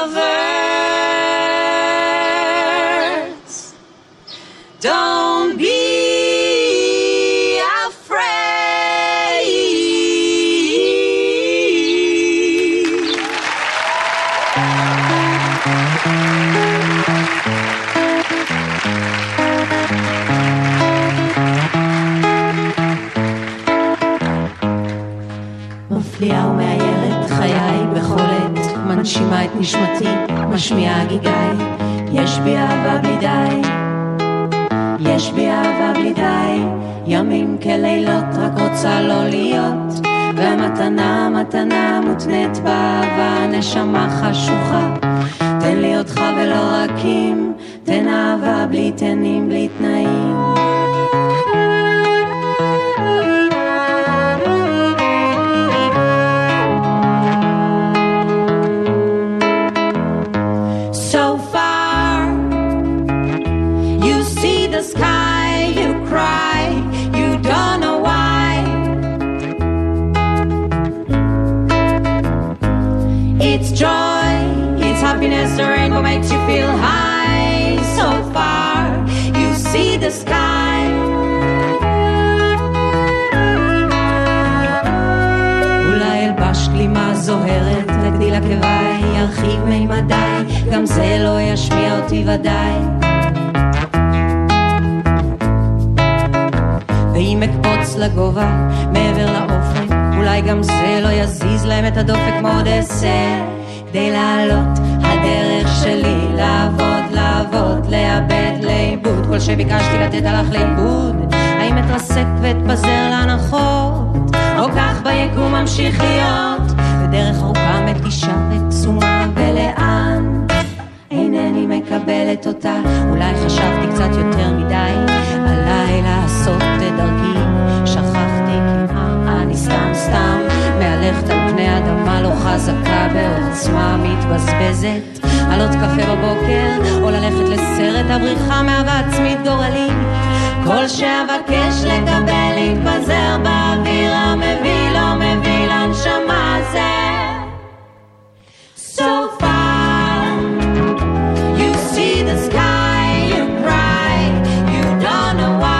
lovers. Don't be מפליאה ומאיירת חיי בכל עת, מנשימה את נשמתי, משמיעה גיגי. יש בי אהבה בלי די, יש בי אהבה בלי די, ימים כלילות רק רוצה לא להיות, והמתנה מתנה מותנית באהבה, נשמה חשוכה. תן לי אותך ולא רקים, תן אהבה בלי תנים בלי תנאים. The rainbow makes you feel high. So far, you see the sky. אולי אלבש גלימה זוהרת, תגדיל עקביי, ירחיב מימדיי, גם זה לא ישמיע אותי ודאי. ואם אקפוץ לגובה, מעבר לאופק, אולי גם זה לא יזיז להם את הדופק כמו דסר. כדי לעלות הדרך שלי, לעבוד, לעבוד, לאבד, לאיבוד, כל שביקשתי לתת הלך לאיבוד. האם אתרסק ואתפזר להנחות, או כך ביקום ממשיך להיות, ודרך ארוכה מתישה וקסומה, ולאן אינני מקבלת אותה. אולי חשבתי קצת יותר מדי, עליי לעשות את דרכי, שכחתי כמעט, אני סתם מהלכת על פני אדמה לא חזקה, בעוצמה מתבזבזת, עלות קפה בבוקר או ללכת לסרט, הבריחה מאהבה עצמית גורלית. כל שאבקש לקבל יתפזר באוויר, המביא לא מביא לנשמה זה. So far you see the sky, you cry, you don't know why.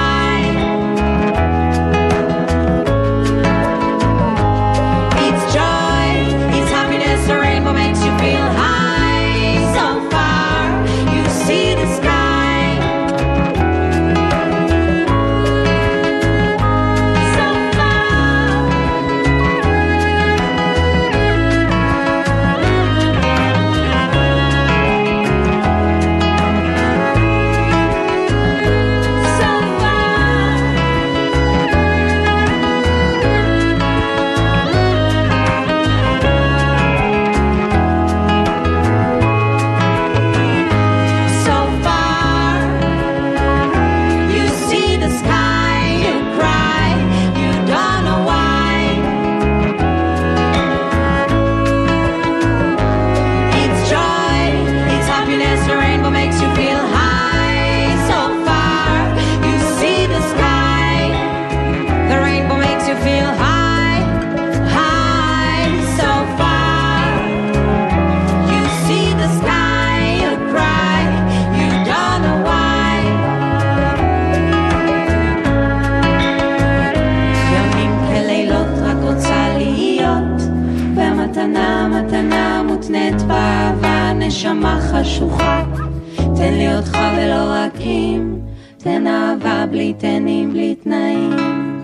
The rainbow makes you feel high. So far, you see the sky. So far. So far. מתנה מותנית באהבה, נשמה חשוכה. תן לי אותך ולא רק אם, תן אהבה בלי תנים בלי תנאים.